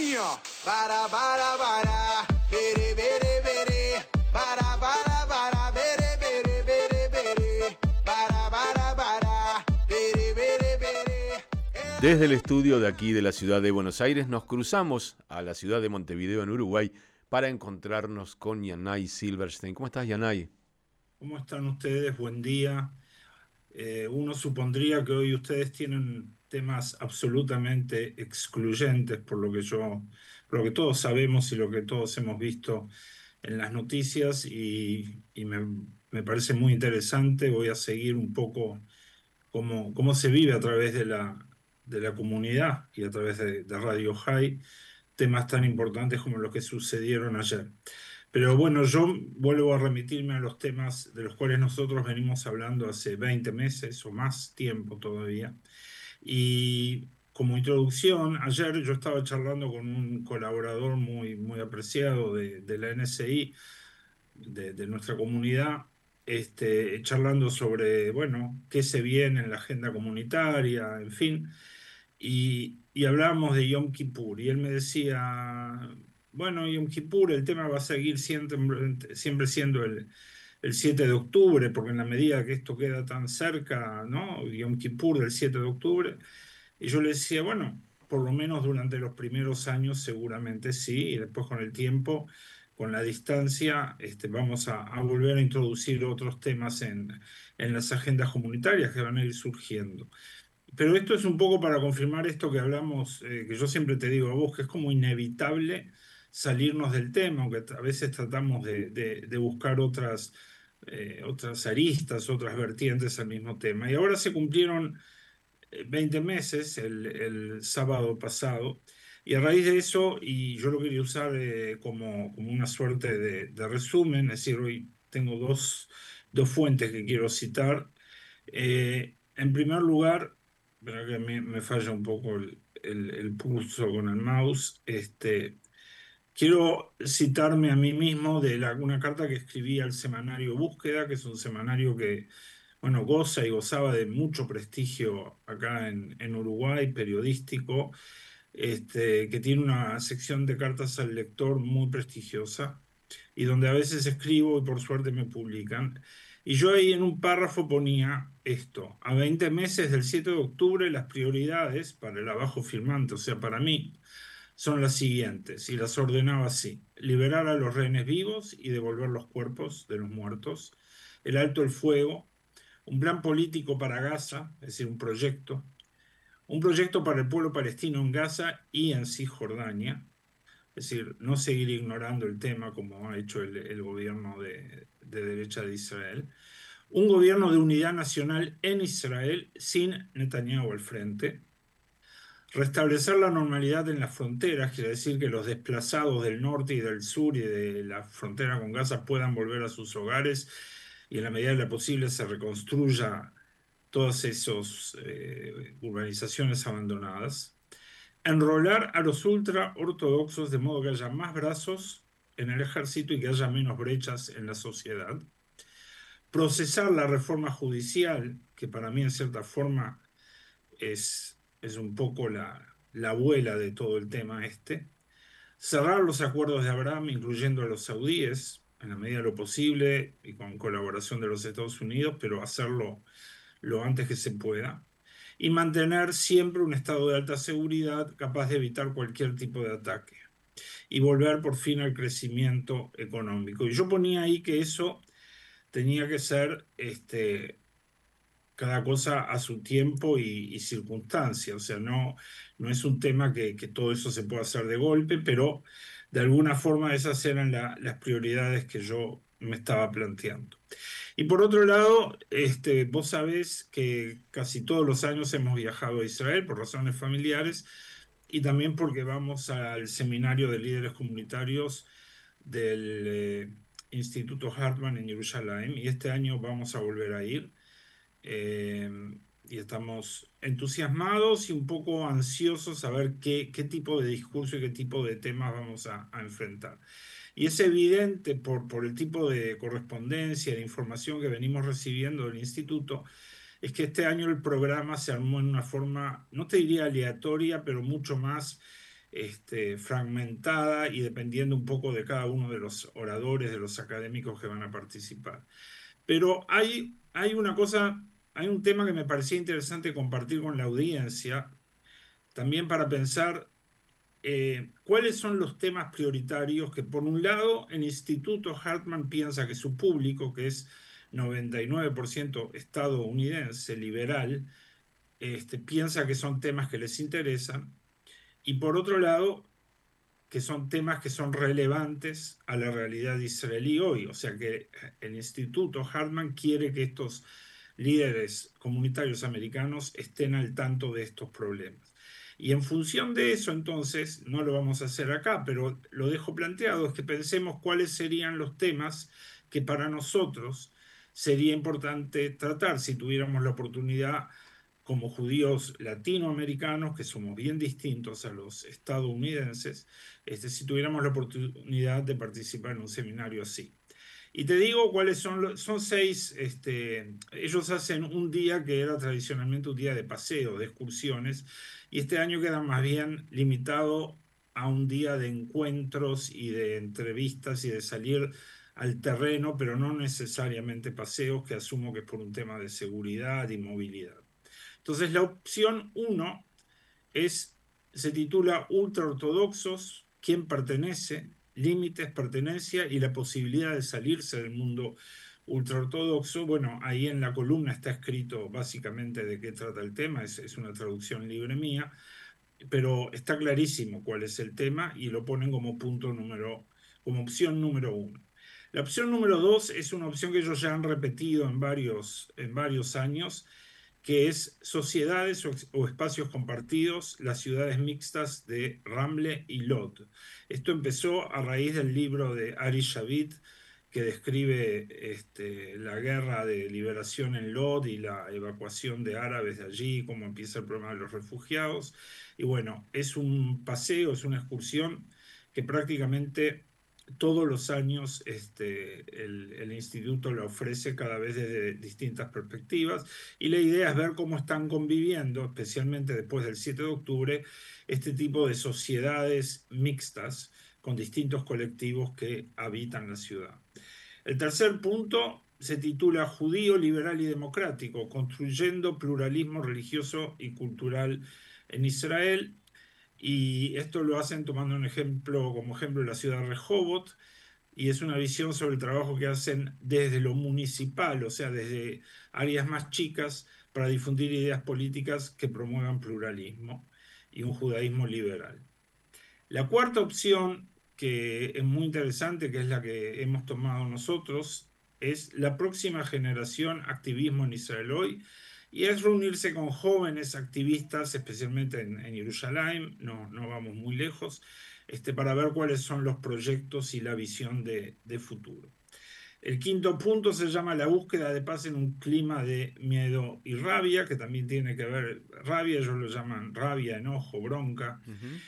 mío. Para, bere, bere, bere. Para, bere, bere, bere, bere. Para, bere, bere, bere. Desde el estudio de aquí de la ciudad de Buenos Aires nos cruzamos a la ciudad de Montevideo en Uruguay para encontrarnos con Yanay Silverstein. ¿Cómo estás, Yanay? ¿Cómo están ustedes? Buen día. Uno supondría que hoy ustedes tienen temas absolutamente excluyentes por lo que todos sabemos y lo que todos hemos visto en las noticias y me parece muy interesante. Voy a seguir un poco cómo se vive a través de la comunidad y a través de Radio High, temas tan importantes como los que sucedieron ayer. Pero bueno, yo vuelvo a remitirme a los temas de los cuales nosotros venimos hablando hace 20 meses o más tiempo todavía. Y como introducción, ayer yo estaba charlando con un colaborador muy apreciado de la NSI, de nuestra comunidad, charlando sobre, bueno, qué se viene en la agenda comunitaria, en fin. Y hablábamos de Yom Kippur, y él me decía, bueno, Yom Kippur, el tema va a seguir siempre siendo el 7 de octubre, porque en la medida que esto queda tan cerca, ¿no? Yom Kippur del 7 de octubre, y yo le decía, bueno, por lo menos durante los primeros años seguramente sí, y después con el tiempo, con la distancia, vamos a volver a introducir otros temas en las agendas comunitarias que van a ir surgiendo. Pero esto es un poco para confirmar esto que hablamos, que yo siempre te digo a vos, que es como inevitable salirnos del tema, aunque a veces tratamos de buscar otras aristas, otras vertientes al mismo tema. Y ahora se cumplieron 20 meses el sábado pasado, y a raíz de eso, y yo lo quería usar como una suerte de resumen, es decir, hoy tengo dos fuentes que quiero citar. En primer lugar, verá que me falla un poco el pulso con el mouse. Quiero citarme a mí mismo de una carta que escribí al semanario Búsqueda, que es un semanario que, bueno, goza y gozaba de mucho prestigio acá en Uruguay, periodístico, que tiene una sección de cartas al lector muy prestigiosa y donde a veces escribo y por suerte me publican. Y yo ahí en un párrafo ponía esto: a 20 meses del 7 de octubre las prioridades para el abajo firmante, o sea, para mí, son las siguientes, y las ordenaba así: liberar a los rehenes vivos y devolver los cuerpos de los muertos, el alto el fuego, un plan político para Gaza, es decir, un proyecto para el pueblo palestino en Gaza y en Cisjordania, es decir, no seguir ignorando el tema como ha hecho el gobierno de derecha de Israel. Un gobierno de unidad nacional en Israel sin Netanyahu al frente. Restablecer la normalidad en las fronteras, quiere decir que los desplazados del norte y del sur y de la frontera con Gaza puedan volver a sus hogares y en la medida de lo posible se reconstruya todas esas urbanizaciones abandonadas. Enrolar a los ultraortodoxos de modo que haya más brazos en el ejército y que haya menos brechas en la sociedad. Procesar la reforma judicial, que para mí en cierta forma es un poco la abuela de todo el tema este. Cerrar los acuerdos de Abraham, incluyendo a los saudíes, en la medida de lo posible y con colaboración de los Estados Unidos, pero hacerlo lo antes que se pueda, y mantener siempre un estado de alta seguridad capaz de evitar cualquier tipo de ataque, y volver por fin al crecimiento económico. Y yo ponía ahí que eso tenía que ser cada cosa a su tiempo y circunstancia, o sea, no es un tema que todo eso se pueda hacer de golpe, pero de alguna forma esas eran las prioridades que yo me estaba planteando. Y por otro lado, vos sabés que casi todos los años hemos viajado a Israel por razones familiares y también porque vamos al seminario de líderes comunitarios del Instituto Hartman en Jerusalén, y este año vamos a volver a ir. Eh, y estamos entusiasmados y un poco ansiosos a ver qué tipo de discurso y qué tipo de temas vamos a enfrentar. Y es evidente por el tipo de correspondencia, de información que venimos recibiendo del instituto, es que este año el programa se armó en una forma, no te diría aleatoria, pero mucho más fragmentada y dependiendo un poco de cada uno de los oradores, de los académicos que van a participar. Pero hay una cosa, hay un tema que me parecía interesante compartir con la audiencia, también para pensar cuáles son los temas prioritarios que, por un lado, el Instituto Hartman piensa que su público, que es 99% estadounidense, liberal, piensa que son temas que les interesan, y por otro lado, que son temas que son relevantes a la realidad israelí hoy. O sea que el Instituto Hartman quiere que estos líderes comunitarios americanos estén al tanto de estos problemas. Y en función de eso, entonces, no lo vamos a hacer acá, pero lo dejo planteado, es que pensemos cuáles serían los temas que para nosotros sería importante tratar si tuviéramos la oportunidad como judíos latinoamericanos, que somos bien distintos a los estadounidenses, si tuviéramos la oportunidad de participar en un seminario así. Y te digo cuáles son seis, ellos hacen un día que era tradicionalmente un día de paseo, de excursiones, y este año queda más bien limitado a un día de encuentros y de entrevistas y de salir al terreno, pero no necesariamente paseos, que asumo que es por un tema de seguridad y movilidad. Entonces la opción 1 se titula Ultraortodoxos, ¿quién pertenece? Límites, pertenencia y la posibilidad de salirse del mundo ultraortodoxo. Bueno, ahí en la columna está escrito básicamente de qué trata el tema, es una traducción libre mía, pero está clarísimo cuál es el tema y lo ponen como como opción número 1. La opción número 2 es una opción que ellos ya han repetido en varios años, que es sociedades o espacios compartidos, las ciudades mixtas de Ramle y Lod. Esto empezó a raíz del libro de Ari Shavit, que describe la guerra de liberación en Lod y la evacuación de árabes de allí, cómo empieza el problema de los refugiados. Y bueno, es un paseo, es una excursión que prácticamente todos los años el instituto la ofrece cada vez desde distintas perspectivas y la idea es ver cómo están conviviendo, especialmente después del 7 de octubre, este tipo de sociedades mixtas con distintos colectivos que habitan la ciudad. El tercer punto se titula Judío, Liberal y Democrático, construyendo pluralismo religioso y cultural en Israel. Y esto lo hacen tomando como ejemplo la ciudad de Rehovot, y es una visión sobre el trabajo que hacen desde lo municipal, o sea, desde áreas más chicas, para difundir ideas políticas que promuevan pluralismo y un judaísmo liberal. La cuarta opción, que es muy interesante, que es la que hemos tomado nosotros, es la próxima generación activismo en Israel hoy, y es reunirse con jóvenes activistas, especialmente en Jerusalén, no vamos muy lejos, para ver cuáles son los proyectos y la visión de futuro. El quinto punto se llama la búsqueda de paz en un clima de miedo y rabia, que también tiene que ver, rabia, ellos lo llaman rabia, enojo, bronca.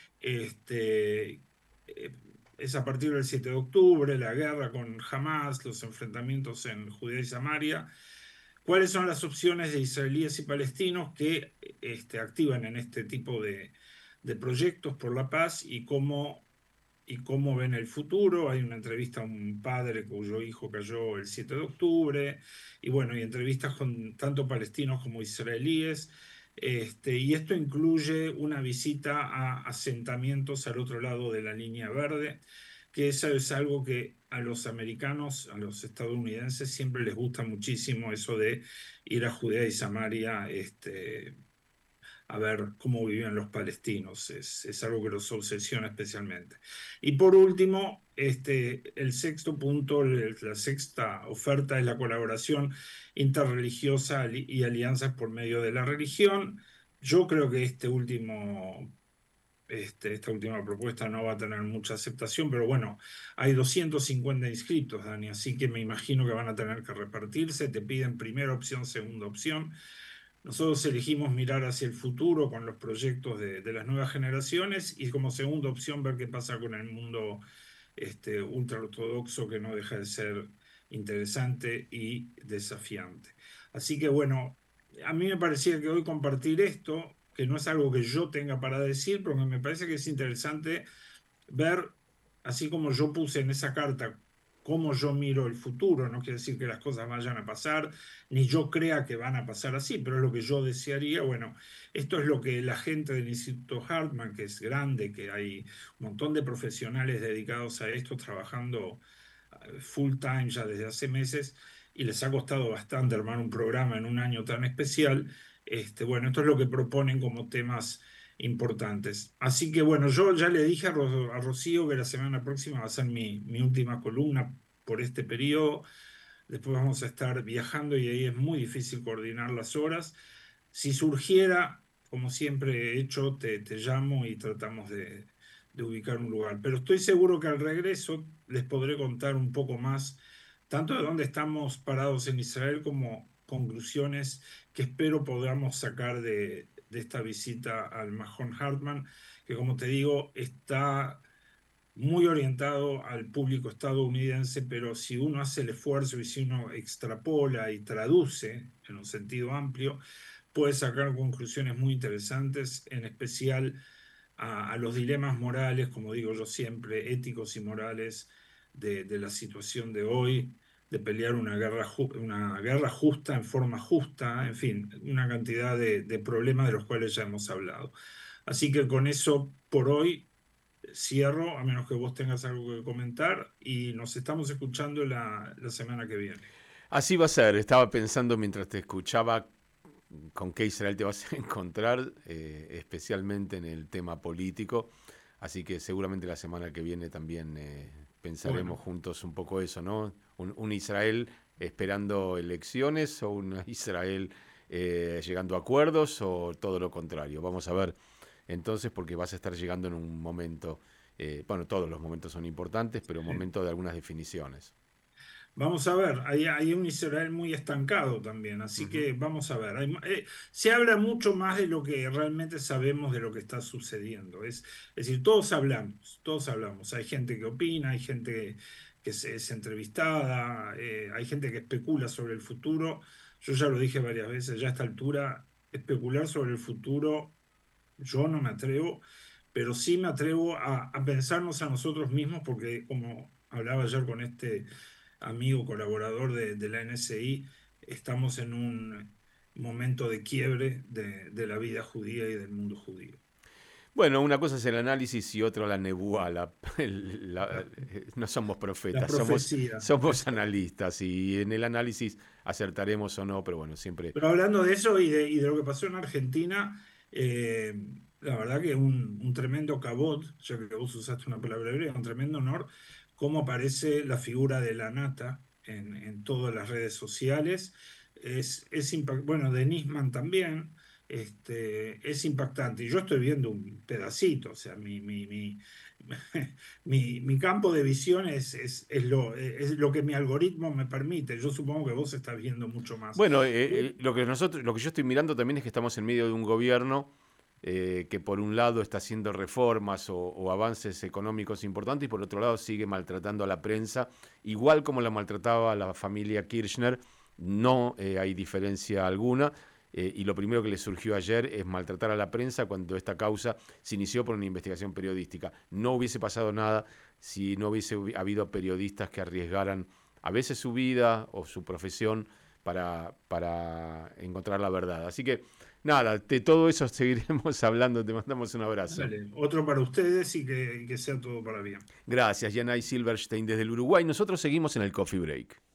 Es a partir del 7 de octubre, la guerra con Hamas, los enfrentamientos en Judea y Samaria. ¿Cuáles son las opciones de israelíes y palestinos que activan en este tipo de proyectos por la paz y cómo ven el futuro? Hay una entrevista a un padre cuyo hijo cayó el 7 de octubre, y bueno, y entrevistas con tanto palestinos como israelíes. Y esto incluye una visita a asentamientos al otro lado de la línea verde, que eso es algo que a los americanos, a los estadounidenses, siempre les gusta muchísimo, eso de ir a Judea y Samaria, a ver cómo vivían los palestinos. Es algo que los obsesiona especialmente. Y por último, el sexto punto, la sexta oferta es la colaboración interreligiosa y alianzas por medio de la religión. Yo creo que esta última propuesta no va a tener mucha aceptación, pero bueno, hay 250 inscritos, Dani, así que me imagino que van a tener que repartirse. Te piden primera opción, segunda opción. Nosotros elegimos mirar hacia el futuro con los proyectos de las nuevas generaciones y como segunda opción ver qué pasa con el mundo ultraortodoxo, que no deja de ser interesante y desafiante. Así que bueno, a mí me parecía que hoy compartir esto, que no es algo que yo tenga para decir, pero me parece que es interesante ver, así como yo puse en esa carta, cómo yo miro el futuro. No quiere decir que las cosas vayan a pasar, ni yo crea que van a pasar así, pero es lo que yo desearía. Bueno, esto es lo que la gente del Instituto Hartman, que es grande, que hay un montón de profesionales dedicados a esto, trabajando full time ya desde hace meses, y les ha costado bastante armar un programa en un año tan especial. Bueno, esto es lo que proponen como temas importantes. Así que bueno, yo ya le dije a Rocío que la semana próxima va a ser mi última columna por este periodo. Después vamos a estar viajando y ahí es muy difícil coordinar las horas. Si surgiera, como siempre he hecho, te llamo y tratamos de ubicar un lugar. Pero estoy seguro que al regreso les podré contar un poco más, tanto de dónde estamos parados en Israel como conclusiones que espero podamos sacar de esta visita al Mahon Hartman, que como te digo, está muy orientado al público estadounidense, pero si uno hace el esfuerzo y si uno extrapola y traduce en un sentido amplio, puede sacar conclusiones muy interesantes, en especial a los dilemas morales, como digo yo siempre, éticos y morales de la situación de hoy, de pelear una guerra justa en forma justa, en fin, una cantidad de problemas de los cuales ya hemos hablado. Así que con eso por hoy cierro, a menos que vos tengas algo que comentar, y nos estamos escuchando la semana que viene. Así va a ser. Estaba pensando mientras te escuchaba con qué Israel te vas a encontrar, especialmente en el tema político. Así que seguramente la semana que viene también pensaremos juntos un poco eso, ¿no? Un Israel esperando elecciones o un Israel llegando a acuerdos o todo lo contrario. Vamos a ver entonces, porque vas a estar llegando en un momento, bueno, todos los momentos son importantes, pero un momento de algunas definiciones. Vamos a ver, hay un Israel muy estancado también, así que vamos a ver. Se habla mucho más de lo que realmente sabemos de lo que está sucediendo. Es decir, todos hablamos. Hay gente que opina, hay gente que es entrevistada, hay gente que especula sobre el futuro. Yo ya lo dije varias veces, ya a esta altura, especular sobre el futuro, yo no me atrevo, pero sí me atrevo a pensarnos a nosotros mismos, porque como hablaba ayer con este amigo colaborador de la NSI, estamos en un momento de quiebre de la vida judía y del mundo judío. Bueno, una cosa es el análisis y otra la nebúa. No somos La profetas, profecía. somos analistas y en el análisis acertaremos o no, pero bueno, siempre. Pero hablando de eso y de lo que pasó en Argentina, la verdad que un tremendo cabot, ya que vos usaste una palabra hebrea, un tremendo honor, cómo aparece la figura de la nata en todas las redes sociales. Bueno, de Nisman también, es impactante. Y yo estoy viendo un pedacito, o sea, mi campo de visión es lo que mi algoritmo me permite. Yo supongo que vos estás viendo mucho más. Bueno, lo que yo estoy mirando también es que estamos en medio de un gobierno que por un lado está haciendo reformas o avances económicos importantes y por otro lado sigue maltratando a la prensa, igual como la maltrataba a la familia Kirchner. No hay diferencia alguna. Y lo primero que le surgió ayer es maltratar a la prensa cuando esta causa se inició por una investigación periodística. No hubiese pasado nada si no hubiese habido periodistas que arriesgaran a veces su vida o su profesión para encontrar la verdad. Así que nada, de todo eso seguiremos hablando. Te mandamos un abrazo. Dale, otro para ustedes y que sea todo para bien. Gracias, Yanay Silverstein desde el Uruguay. Nosotros seguimos en el Coffee Break.